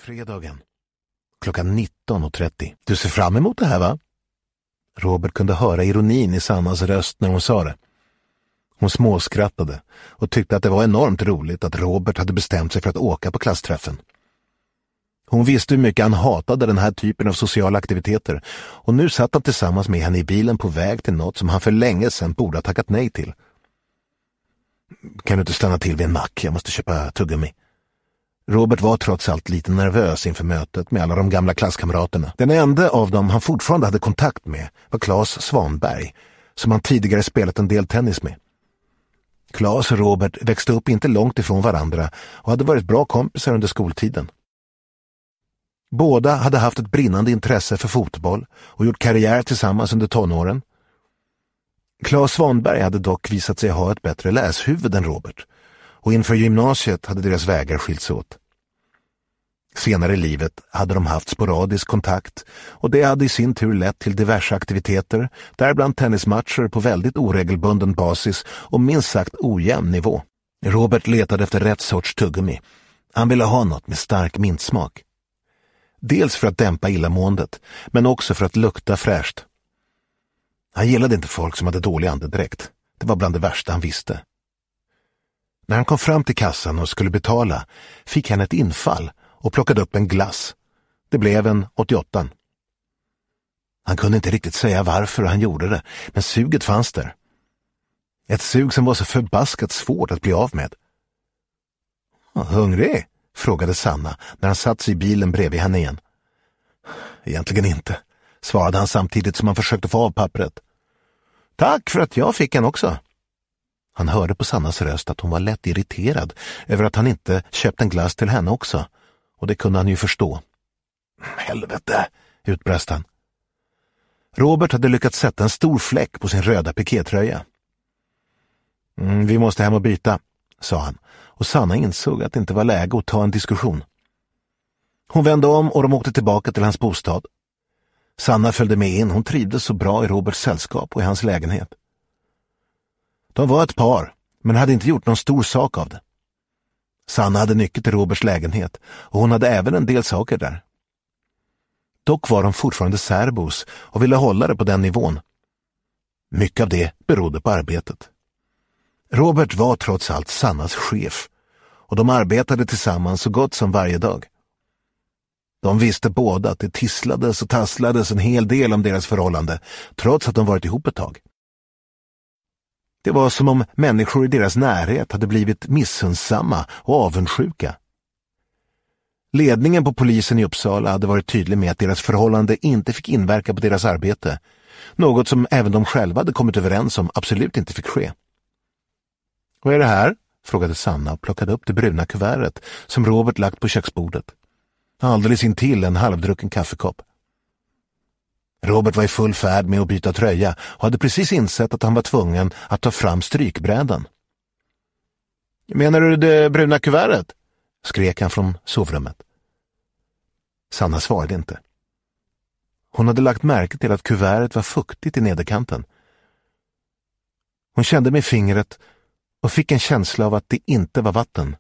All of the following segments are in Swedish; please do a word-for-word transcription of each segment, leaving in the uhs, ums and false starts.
Fredagen. Klockan nitton och trettio. Du ser fram emot det här, va? Robert kunde höra ironin i Sannas röst när hon sa det. Hon småskrattade och tyckte att det var enormt roligt att Robert hade bestämt sig för att åka på klassträffen. Hon visste hur mycket han hatade den här typen av sociala aktiviteter och nu satt han tillsammans med henne i bilen på väg till något som han för länge sedan borde ha tackat nej till. Kan du inte stanna till vid en mack? Jag måste köpa tuggummi. Robert var trots allt lite nervös inför mötet med alla de gamla klasskamraterna. Den enda av dem han fortfarande hade kontakt med var Claes Svanberg, som han tidigare spelat en del tennis med. Claes och Robert växte upp inte långt ifrån varandra och hade varit bra kompisar under skoltiden. Båda hade haft ett brinnande intresse för fotboll och gjort karriär tillsammans under tonåren. Claes Svanberg hade dock visat sig ha ett bättre läshuvud än Robert, och inför gymnasiet hade deras vägar skilts åt. Senare i livet hade de haft sporadisk kontakt och det hade i sin tur lett till diverse aktiviteter, däribland tennismatcher på väldigt oregelbunden basis och minst sagt ojämn nivå. Robert letade efter rätt sorts tuggummi. Han ville ha något med stark mintsmak. Dels för att dämpa illamåendet, men också för att lukta fräscht. Han gillade inte folk som hade dålig andedräkt. Det var bland det värsta han visste. När han kom fram till kassan och skulle betala fick han ett infall och plockade upp en glass. Det blev en åttioåtta. Han kunde inte riktigt säga varför han gjorde det, men suget fanns där. Ett sug som var så förbaskat svårt att bli av med. Hungrig? Frågade Sanna när han satt sig i bilen bredvid henne igen. Egentligen inte, svarade han samtidigt som han försökte få av pappret. Tack för att jag fick en också. Han hörde på Sannas röst att hon var lätt irriterad över att han inte köpt en glass till henne också, och det kunde han ju förstå. Helvete, utbrast han. Robert hade lyckats sätta en stor fläck på sin röda pikétröja. Mm, vi måste hem och byta, sa han, och Sanna insåg att det inte var läge att ta en diskussion. Hon vände om och de åkte tillbaka till hans bostad. Sanna följde med in, hon trivdes så bra i Roberts sällskap och i hans lägenhet. De var ett par, men hade inte gjort någon stor sak av det. Sanna hade nyckel till Roberts lägenhet och hon hade även en del saker där. Dock var de fortfarande särbos och ville hålla det på den nivån. Mycket av det berodde på arbetet. Robert var trots allt Sannas chef och de arbetade tillsammans så gott som varje dag. De visste båda att det tisslades och tasslades en hel del om deras förhållande, trots att de varit ihop ett tag. Det var som om människor i deras närhet hade blivit missunnsamma och avundsjuka. Ledningen på polisen i Uppsala hade varit tydlig med att deras förhållande inte fick inverka på deras arbete, något som även de själva hade kommit överens om absolut inte fick ske. Vad är det här? Frågade Sanna och plockade upp det bruna kuvertet som Robert lagt på köksbordet. Alldeles intill en halvdrucken kaffekopp. Robert var i full färd med att byta tröja och hade precis insett att han var tvungen att ta fram strykbrädan. Menar du det bruna kuvertet? Skrek han från sovrummet. Sanna svarade inte. Hon hade lagt märke till att kuvertet var fuktigt i nederkanten. Hon kände med fingret och fick en känsla av att det inte var vatten.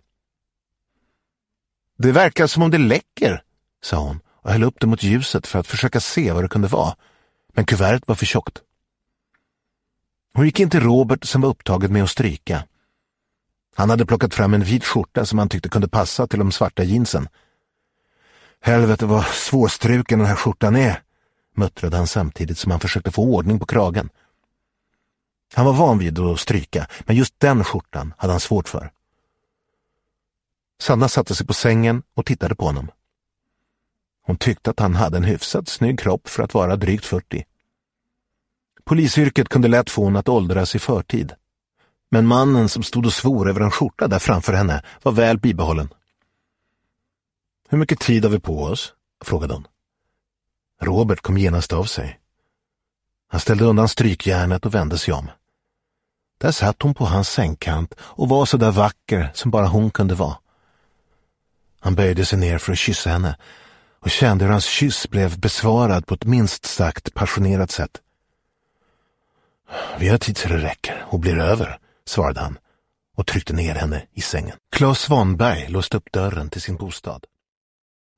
Det verkar som om det läcker, sa hon och höll upp det mot ljuset för att försöka se vad det kunde vara. Men kuvertet var för tjockt. Hon gick in till Robert som var upptagen med att stryka. Han hade plockat fram en vit skjorta som han tyckte kunde passa till de svarta jeansen. Helvete vad svårstruken den här skjortan är, muttrade han samtidigt som han försökte få ordning på kragen. Han var van vid att stryka, men just den skjortan hade han svårt för. Sanna satte sig på sängen och tittade på honom. Hon tyckte att han hade en hyfsat snygg kropp för att vara drygt fyrtio. Polisyrket kunde lätt få hon att åldras i förtid. Men mannen som stod och svor över en skjorta där framför henne var väl bibehållen. Hur mycket tid har vi på oss? Frågade hon. Robert kom genast av sig. Han ställde undan strykjärnet och vände sig om. Där satt hon på hans sängkant och var så där vacker som bara hon kunde vara. Han böjde sig ner för att kyssa henne och kände hur hans kyss blev besvarad på ett minst sagt passionerat sätt. Vi har tid så det räcker och blir över, svarade han och tryckte ner henne i sängen. Claes Svanberg låste upp dörren till sin bostad.